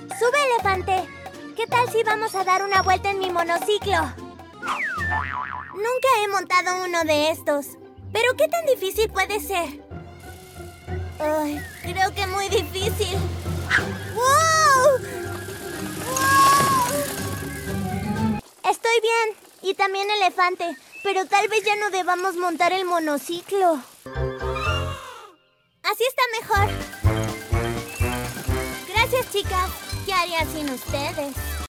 Sube, elefante. ¿Qué tal si vamos a dar una vuelta en mi monociclo? Nunca he montado uno de estos. ¿Pero qué tan difícil puede ser? Ay, creo que muy difícil. ¡Wow! ¡Wow! Estoy bien. Y también elefante. Pero tal vez ya no debamos montar el monociclo. Así está mejor. Gracias, chicas. ¿Qué haría sin ustedes?